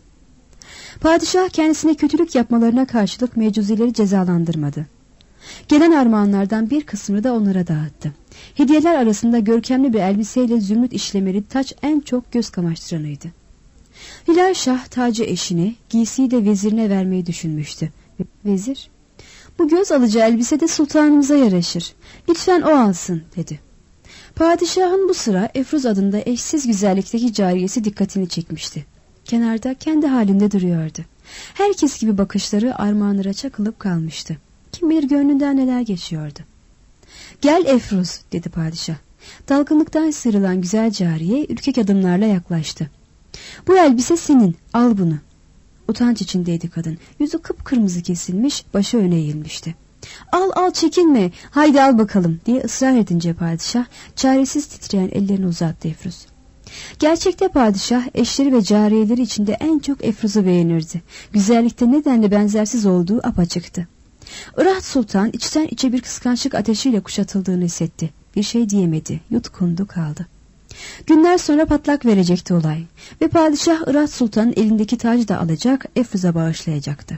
Padişah kendisine kötülük yapmalarına karşılık mecuzileri cezalandırmadı. Gelen armağanlardan bir kısmını da onlara dağıttı. Hediyeler arasında görkemli bir elbiseyle zümrüt işlemeli taç en çok göz kamaştıranıydı. Hilal Şah tacı eşine, giysiyi de vezirine vermeyi düşünmüştü. Vezir, "Bu göz alıcı elbise de sultanımıza yaraşır. Lütfen o alsın," dedi. Padişahın bu sıra Efruz adında eşsiz güzellikteki cariyesi dikkatini çekmişti. Kenarda kendi halinde duruyordu. Herkes gibi bakışları armağanlara çakılıp kalmıştı. Kim bilir gönlünden neler geçiyordu. "Gel Efruz," dedi padişah. Dalgınlıktan sıyrılan güzel cariye ürkek adımlarla yaklaştı. "Bu elbise senin, al bunu." Utanç içindeydi kadın. Yüzü kıpkırmızı kesilmiş, başı öne eğilmişti. Al çekinme, haydi al bakalım," diye ısrar edince padişah çaresiz titreyen ellerini uzattı Efruz. Gerçekte padişah eşleri ve cariyeleri içinde en çok Efruz'u beğenirdi. Güzellikte nedenle benzersiz olduğu apaçıktı. Irat Sultan içten içe bir kıskançlık ateşiyle kuşatıldığını hissetti. Bir şey diyemedi, yutkundu kaldı. Günler sonra patlak verecekti olay ve padişah Irat Sultan'ın elindeki tacı da alacak, Efruz'a bağışlayacaktı.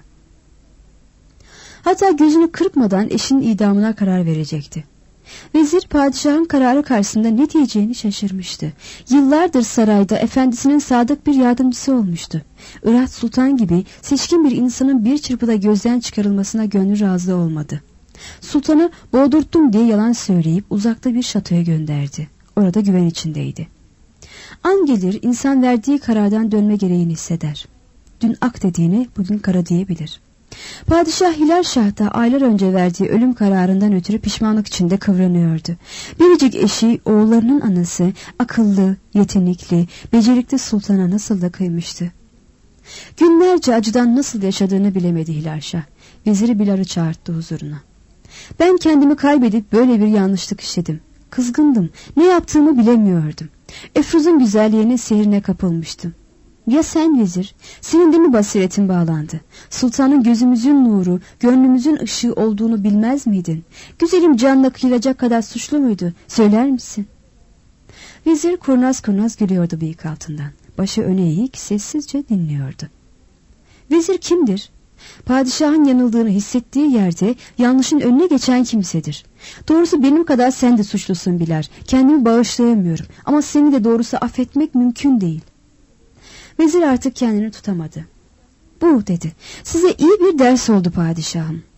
Hatta gözünü kırpmadan eşinin idamına karar verecekti. Vezir padişahın kararı karşısında ne diyeceğini şaşırmıştı. Yıllardır sarayda efendisinin sadık bir yardımcısı olmuştu. Irat Sultan gibi seçkin bir insanın bir çırpıda gözden çıkarılmasına gönlü razı olmadı. Sultanı boğdurttum diye yalan söyleyip uzakta bir şatoya gönderdi. Orada güven içindeydi. An gelir insan verdiği karardan dönme gereğini hisseder. Dün ak dediğini bugün kara diyebilir. Padişah Hilal Şah da aylar önce verdiği ölüm kararından ötürü pişmanlık içinde kıvranıyordu. Biricik eşi, oğullarının anası, akıllı, yetenekli, becerikli sultana nasıl da kıymıştı. Günlerce acıdan nasıl yaşadığını bilemedi Hilal Şah. Veziri Bilal'ı çağırttı huzuruna. "Ben kendimi kaybedip böyle bir yanlışlık işledim. Kızgındım, ne yaptığımı bilemiyordum. Efruz'un güzelliğinin sehrine kapılmıştım. Ya sen vezir, senin de mi basiretin bağlandı? Sultanın gözümüzün nuru, gönlümüzün ışığı olduğunu bilmez miydin? Güzelim canla kıyılacak kadar suçlu muydu? Söyler misin?" Vezir kurnaz kurnaz gülüyordu bıyık altından. Başı öne eğik, sessizce dinliyordu. Vezir kimdir? Padişahın yanıldığını hissettiği yerde yanlışın önüne geçen kimsedir. Doğrusu benim kadar sen de suçlusun Bilal. Kendimi bağışlayamıyorum ama seni de doğrusu affetmek mümkün değil. Vezir artık kendini tutamadı. "Bu," dedi, "size iyi bir ders oldu padişahım."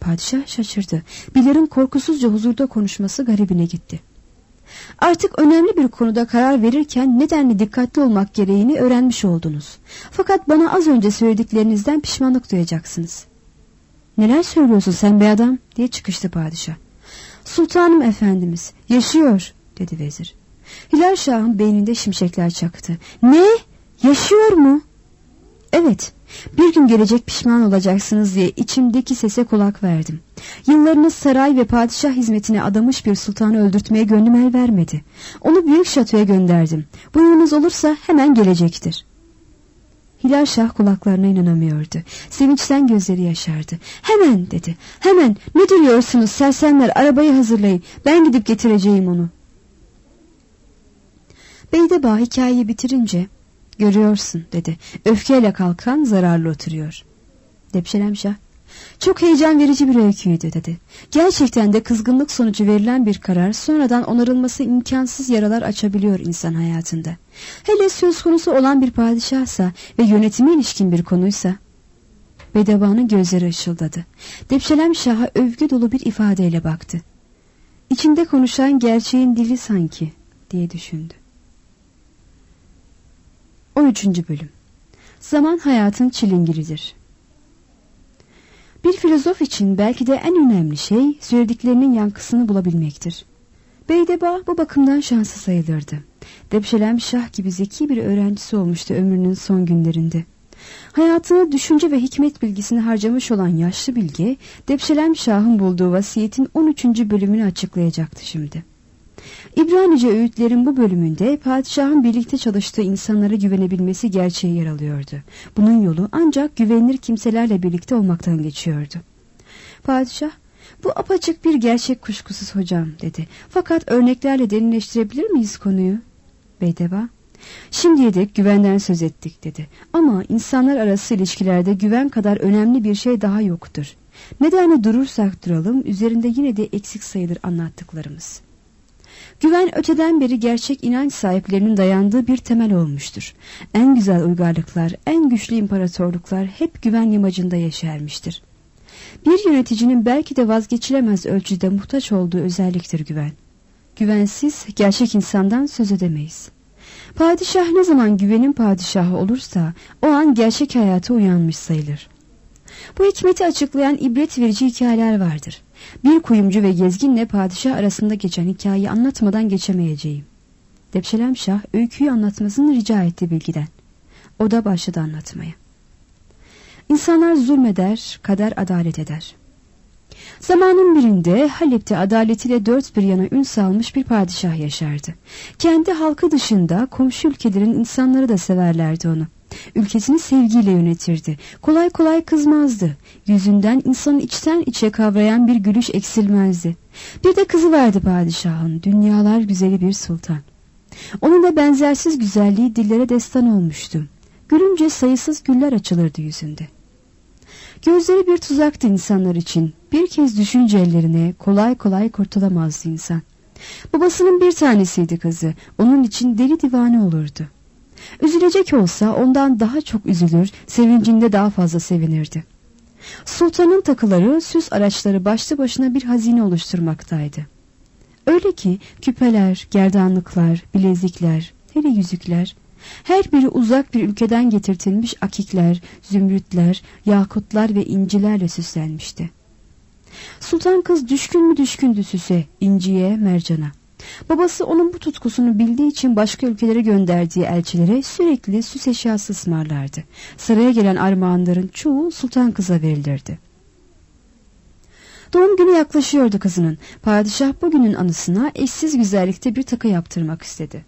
Padişah şaşırdı. Bilal'in korkusuzca huzurda konuşması garibine gitti. Artık önemli bir konuda karar verirken nedenle dikkatli olmak gereğini öğrenmiş oldunuz. Fakat bana az önce söylediklerinizden pişmanlık duyacaksınız. Neler söylüyorsun sen be adam diye çıkıştı padişah. Sultanım efendimiz yaşıyor dedi vezir. Hilal Şah'ın beyninde şimşekler çaktı. Ne? Yaşıyor mu? Evet, bir gün gelecek pişman olacaksınız diye içimdeki sese kulak verdim. Yıllarını saray ve padişah hizmetine adamış bir sultanı öldürtmeye gönlüm el vermedi. Onu büyük şatoya gönderdim. Buyurunuz olursa hemen gelecektir. Hilal Şah kulaklarına inanamıyordu. Sevinçten gözleri yaşardı. Hemen dedi. Hemen, ne duruyorsunuz sersemler, arabayı hazırlayın. Ben gidip getireceğim onu. Beydeba hikayeyi bitirince görüyorsun dedi. Öfkeyle kalkan zararlı oturuyor. Depşelemşah çok heyecan verici bir öyküydü dedi. Gerçekten de kızgınlık sonucu verilen bir karar sonradan onarılması imkansız yaralar açabiliyor insan hayatında. Hele söz konusu olan bir padişahsa ve yönetime ilişkin bir konuysa. Beydeba'nın gözleri ışıldadı. Depşelemşah'a övgü dolu bir ifadeyle baktı. İçinde konuşan gerçeğin dili sanki diye düşündü. 13. Bölüm. Zaman hayatın çilingiridir. Bir filozof için belki de en önemli şey söylediklerinin yankısını bulabilmektir. Beydeba bu bakımdan şanslı sayılırdı. Depşelemşah gibi zeki bir öğrencisi olmuştu ömrünün son günlerinde. Hayatını düşünce ve hikmet bilgisini harcamış olan yaşlı bilge, Depşelemşah'ın bulduğu vasiyetin 13. bölümünü açıklayacaktı şimdi. İbranice öğütlerin bu bölümünde padişahın birlikte çalıştığı insanlara güvenebilmesi gerçeği yer alıyordu. Bunun yolu ancak güvenilir kimselerle birlikte olmaktan geçiyordu. Padişah, bu apaçık bir gerçek kuşkusuz hocam dedi. Fakat örneklerle derinleştirebilir miyiz konuyu? Beydeba, şimdiye dek güvenden söz ettik dedi. Ama insanlar arası ilişkilerde güven kadar önemli bir şey daha yoktur. Nedenle durursak duralım üzerinde yine de eksik sayılır anlattıklarımız. Güven öteden beri gerçek inanç sahiplerinin dayandığı bir temel olmuştur. En güzel uygarlıklar, en güçlü imparatorluklar hep güven yamacında yeşermiştir. Bir yöneticinin belki de vazgeçilemez ölçüde muhtaç olduğu özelliktir güven. Güvensiz gerçek insandan söz edemeyiz. Padişah ne zaman güvenin padişahı olursa o an gerçek hayata uyanmış sayılır. Bu hikmeti açıklayan ibret verici hikayeler vardır. Bir kuyumcu ve gezginle padişah arasında geçen hikayeyi anlatmadan geçemeyeceğim. Depşelemşah öyküyü anlatmasını rica etti bilgiden. O da başladı anlatmaya. İnsanlar zulmeder, kader adalet eder. Zamanın birinde Halep'te adaletiyle dört bir yana ün salmış bir padişah yaşardı. Kendi halkı dışında komşu ülkelerin insanları da severlerdi onu. Ülkesini sevgiyle yönetirdi. Kolay kolay kızmazdı. Yüzünden insanı içten içe kavrayan bir gülüş eksilmezdi. Bir de kızı vardı padişahın, dünyalar güzeli bir sultan. Onun da benzersiz güzelliği dillere destan olmuştu. Gülünce sayısız güller açılırdı yüzünde. Gözleri bir tuzaktı insanlar için. Bir kez düşünce ellerine kolay kolay kurtulamazdı insan. Babasının bir tanesiydi kızı. Onun için deli divane olurdu. Üzülecek olsa ondan daha çok üzülür, sevincinde daha fazla sevinirdi. Sultanın takıları, süs araçları başlı başına bir hazine oluşturmaktaydı. Öyle ki küpeler, gerdanlıklar, bilezikler, hele yüzükler, her biri uzak bir ülkeden getirtilmiş akikler, zümrütler, yakutlar ve incilerle süslenmişti. Sultan kız düşkün mü düşkündü süse, inciye, mercana. Babası onun bu tutkusunu bildiği için başka ülkelere gönderdiği elçilere sürekli süs eşyası ısmarlardı. Saraya gelen armağanların çoğu sultan kıza verilirdi. Doğum günü yaklaşıyordu kızının. Padişah bugünün anısına eşsiz güzellikte bir takı yaptırmak istedi.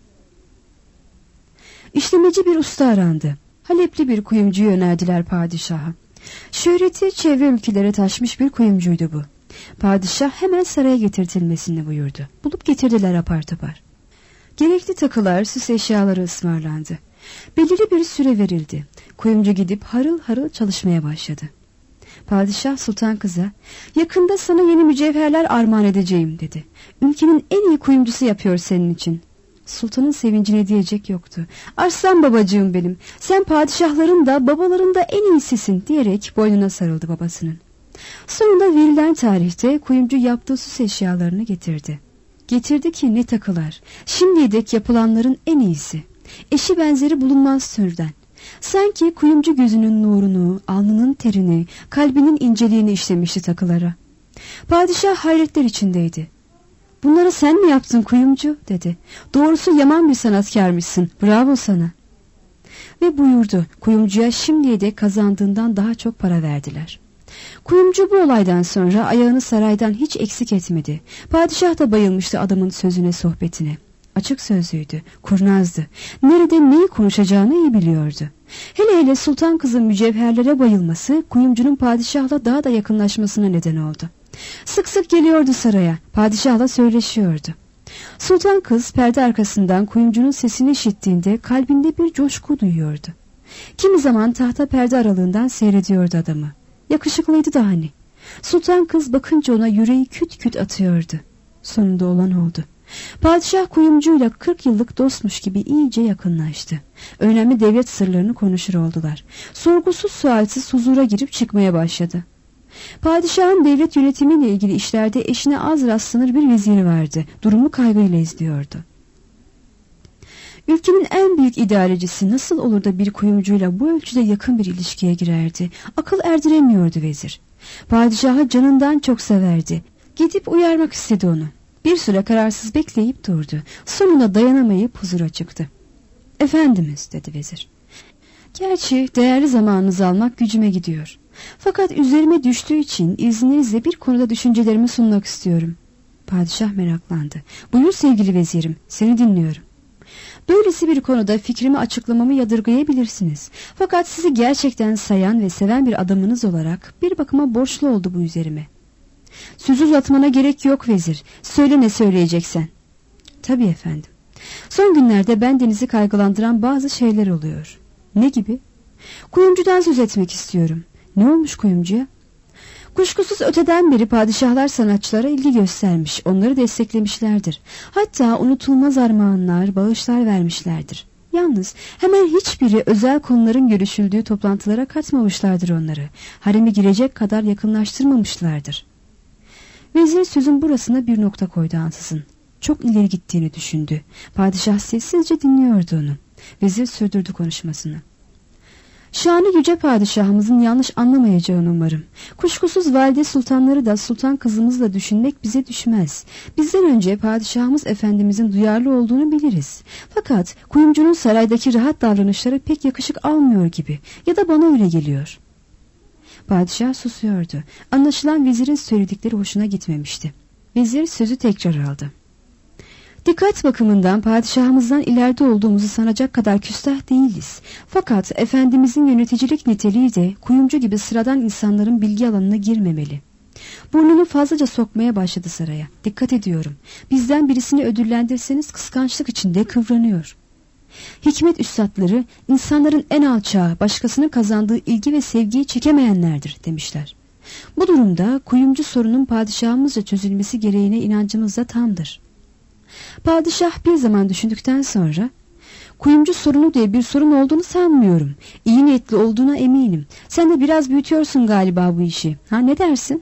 İşlemeci bir usta arandı. Halepli bir kuyumcuyu önerdiler padişaha. Şöhreti çevre ülkelere taşmış bir kuyumcuydu bu. Padişah hemen saraya getirtilmesini buyurdu. Bulup getirdiler apar topar. Gerekli takılar, süs eşyaları ısmarlandı. Belirli bir süre verildi. Kuyumcu gidip harıl harıl çalışmaya başladı. Padişah sultan kıza, yakında sana yeni mücevherler armağan edeceğim dedi. Ülkenin en iyi kuyumcusu yapıyor senin için. Sultanın sevincine diyecek yoktu. Arslan babacığım benim, sen padişahların da babaların da en iyisisin diyerek boynuna sarıldı babasının. Sonunda verilen tarihte kuyumcu yaptığı süs eşyalarını getirdi. Getirdi ki ne takılar, şimdiye dek yapılanların en iyisi. Eşi benzeri bulunmaz türden. Sanki kuyumcu gözünün nurunu, alnının terini, kalbinin inceliğini işlemişti takılara. Padişah hayretler içindeydi. "Bunları sen mi yaptın kuyumcu?" dedi. "Doğrusu yaman bir sanatkarmışsın, bravo sana." Ve buyurdu, kuyumcuya şimdiye dek kazandığından daha çok para verdiler. Kuyumcu bu olaydan sonra ayağını saraydan hiç eksik etmedi. Padişah da bayılmıştı adamın sözüne, sohbetine. Açık sözlüydü, kurnazdı. Nerede neyi konuşacağını iyi biliyordu. Hele hele sultan kızın mücevherlere bayılması kuyumcunun padişahla daha da yakınlaşmasına neden oldu. Sık sık geliyordu saraya, padişahla söyleşiyordu. Sultan kız perde arkasından kuyumcunun sesini işittiğinde kalbinde bir coşku duyuyordu. Kimi zaman tahta perde aralığından seyrediyordu adamı. Yakışıklıydı da hani. Sultan kız bakınca ona yüreği küt küt atıyordu. Sonunda olan oldu. Padişah kuyumcuyla 40 yıllık dostmuş gibi iyice yakınlaştı. Önemli devlet sırlarını konuşur oldular. Sorgusuz sualsiz huzura girip çıkmaya başladı. Padişahın devlet yönetimiyle ilgili işlerde eşine az rastlanır bir veziri vardı. Durumu kaygıyla izliyordu. Ülkenin en büyük idarecisi nasıl olur da bir kuyumcuyla bu ölçüde yakın bir ilişkiye girerdi? Akıl erdiremiyordu vezir. Padişahı canından çok severdi. Gidip uyarmak istedi onu. Bir süre kararsız bekleyip durdu. Sonunda dayanamayıp huzura çıktı. "Efendimiz," dedi vezir. "Gerçi değerli zamanınızı almak gücüme gidiyor. Fakat üzerime düştüğü için izninizle bir konuda düşüncelerimi sunmak istiyorum." Padişah meraklandı. "Buyur sevgili vezirim, seni dinliyorum." "Böylesi bir konuda fikrimi açıklamamı yadırgayabilirsiniz. Fakat sizi gerçekten sayan ve seven bir adamınız olarak bir bakıma borçlu oldu bu üzerime." "Söz uzatmana gerek yok vezir. Söyle ne söyleyeceksen." "Tabii efendim. Son günlerde bendenizi kaygılandıran bazı şeyler oluyor." "Ne gibi?" "Kuyumcudan söz etmek istiyorum." "Ne olmuş kuyumcuya?" "Kuşkusuz öteden beri padişahlar sanatçılara ilgi göstermiş, onları desteklemişlerdir. Hatta unutulmaz armağanlar, bağışlar vermişlerdir. Yalnız hemen hiçbiri özel konuların görüşüldüğü toplantılara katmamışlardır onları. Hareme girecek kadar yakınlaştırmamışlardır." Vezir sözün burasına bir nokta koydu ansızın. Çok ileri gittiğini düşündü. Padişah sessizce dinliyordu onu. Vezir sürdürdü konuşmasını. "Şanı yüce padişahımızın yanlış anlamayacağını umarım. Kuşkusuz valide sultanları da sultan kızımızla düşünmek bize düşmez. Bizden önce padişahımız efendimizin duyarlı olduğunu biliriz. Fakat kuyumcunun saraydaki rahat davranışları pek yakışık almıyor gibi, ya da bana öyle geliyor." Padişah susuyordu. Anlaşılan vezirin söyledikleri hoşuna gitmemişti. Vezir sözü tekrar aldı. "Dikkat bakımından padişahımızdan ileride olduğumuzu sanacak kadar küstah değiliz. Fakat efendimizin yöneticilik niteliği de kuyumcu gibi sıradan insanların bilgi alanına girmemeli. Burnunu fazlaca sokmaya başladı saraya. Dikkat ediyorum. Bizden birisini ödüllendirseniz kıskançlık içinde kıvranıyor. Hikmet üstadları insanların en alçağı, başkasının kazandığı ilgi ve sevgiyi çekemeyenlerdir demişler. Bu durumda kuyumcu sorunun padişahımızca çözülmesi gereğine inancımız da tamdır." Padişah bir zaman düşündükten sonra, "Kuyumcu sorunu diye bir sorun olduğunu sanmıyorum. İyi niyetli olduğuna eminim. Sen de biraz büyütüyorsun galiba bu işi. Ha, ne dersin?"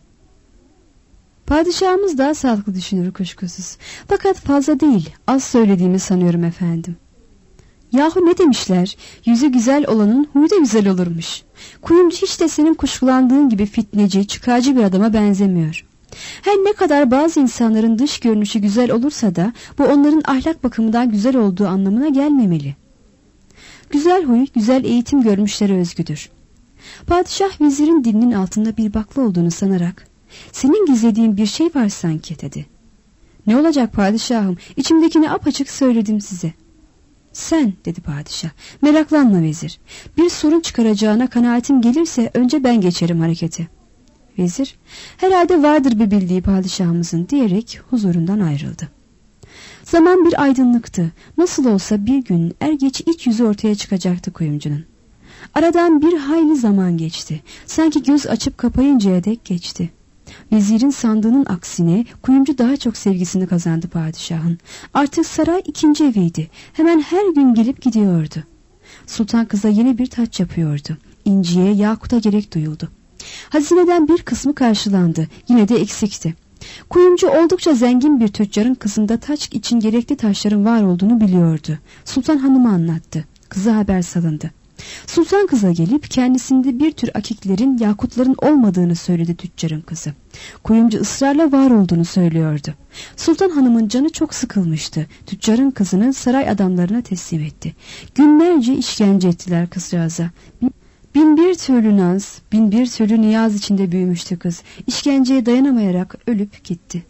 "Padişahımız daha sağlıklı düşünür kuşkusuz. Fakat fazla değil, az söylediğimi sanıyorum efendim." "Yahu ne demişler? Yüzü güzel olanın huyu da güzel olurmuş. Kuyumcu hiç de senin kuşkulandığın gibi fitneci, çıkarcı bir adama benzemiyor. Her ne kadar bazı insanların dış görünüşü güzel olursa da bu onların ahlak bakımından güzel olduğu anlamına gelmemeli. Güzel huy, güzel eğitim görmüşlere özgüdür." Padişah vezirin dilinin altında bir bakla olduğunu sanarak, "Senin gizlediğin bir şey var sanki," dedi. "Ne olacak padişahım, içimdekini apaçık söyledim size." "Sen," dedi padişah, "meraklanma vezir. Bir sorun çıkaracağına kanaatim gelirse önce ben geçerim harekete." Vezir, "Herhalde vardır bir bildiği padişahımızın," diyerek huzurundan ayrıldı. Zaman bir aydınlıktı. Nasıl olsa bir gün er geç iç yüzü ortaya çıkacaktı kuyumcunun. Aradan bir hayli zaman geçti. Sanki göz açıp kapayıncaya dek geçti. Vezirin sandığının aksine kuyumcu daha çok sevgisini kazandı padişahın. Artık saray ikinci eviydi. Hemen her gün gelip gidiyordu. Sultan kıza yeni bir taç yapıyordu. İnciye, yakuta gerek duyuldu. Hazineden bir kısmı karşılandı. Yine de eksikti. Kuyumcu oldukça zengin bir tüccarın kızında taç için gerekli taşların var olduğunu biliyordu. Sultan Hanım'a anlattı. Kıza haber salındı. Sultan kıza gelip kendisinde bir tür akiklerin, yakutların olmadığını söyledi tüccarın kızı. Kuyumcu ısrarla var olduğunu söylüyordu. Sultan Hanım'ın canı çok sıkılmıştı. Tüccarın kızını saray adamlarına teslim etti. Günlerce işkence ettiler kızcağıza. Bin bir türlü naz, bin bir türlü niyaz içinde büyümüştü kız. İşkenceye dayanamayarak ölüp gitti.